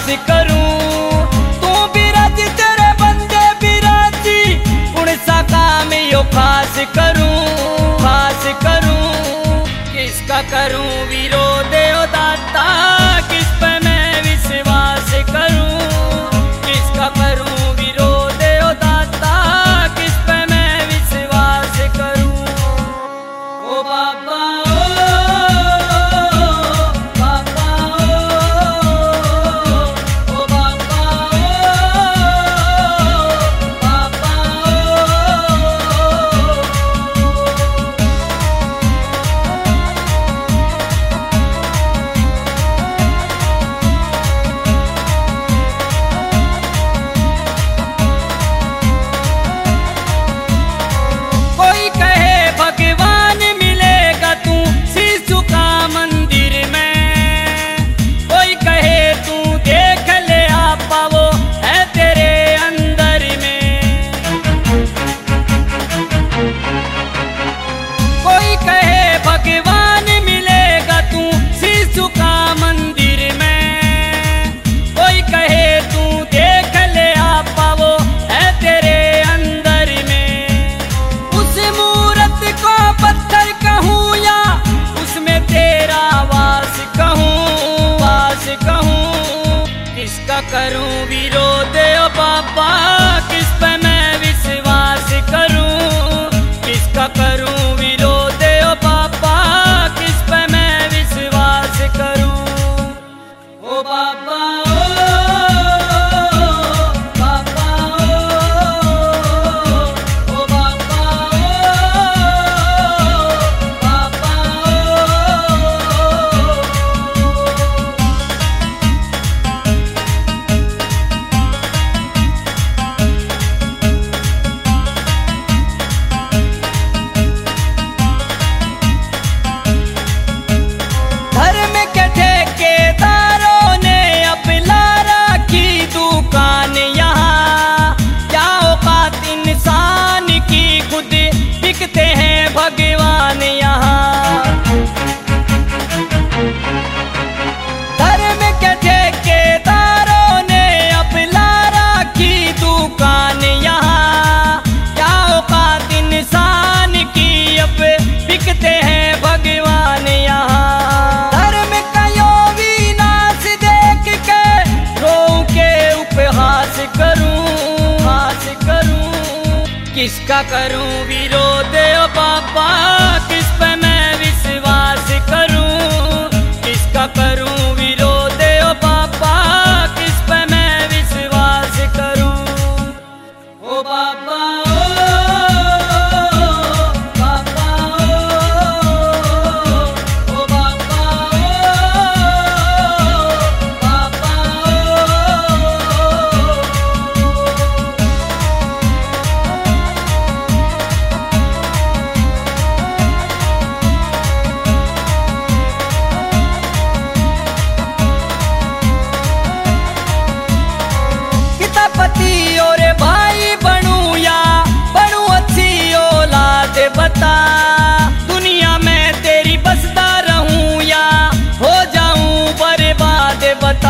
करूं। तू बिराज तेरे बंदे बिराजी, कुण सा काम यो खास करूं, खास करूं। किसका करूं विरोध ओ दाता, किस पे मैं विश्वास करूं, किसका करूं विरोध ओ दाता, किस पे मैं विश्वास करूं। ओ बाबा करूं विरोध ओ बाबा, किस पे मैं विश्वास करूं, किसका करूं विरोध ओ बाबा, किस पे मैं विश्वास करूं। ओ बाबा भगवान यहाँ, धर्म के ठेकेदारों ने अपना राखी दुकान यहाँ। क्या औकात इंसान की अब बिकते हैं भगवान यहाँ। धर्म का यो विनाश देख के रो के उपहास करूं, हास करूं। किसका करूं विरोध ओ बाबा, किस पे मैं विश्वास करूं, किसका करूं विरोध ओ बाबा, किस पे मैं विश्वास करूं। ओ बाबा और भाई बनूं या बनूं अच्छी औलाद बता। दुनिया में तेरी बसता रहूं या हो जाऊं बर्बाद बता।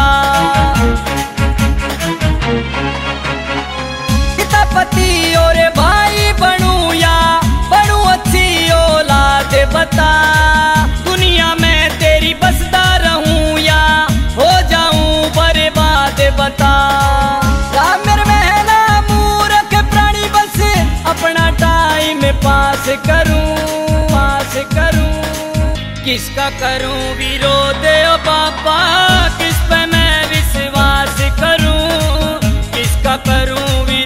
पिता पति और भाई बनूं या बनूं अच्छी औलाद बता। दुनिया में तेरी बसता रहूं या हो जाऊं बर्बाद बता। अपना टाइम पास करूं, पास करूं। किसका करूं विरोध ओ बाबा, किस पे मैं विश्वास करूं, किसका करूं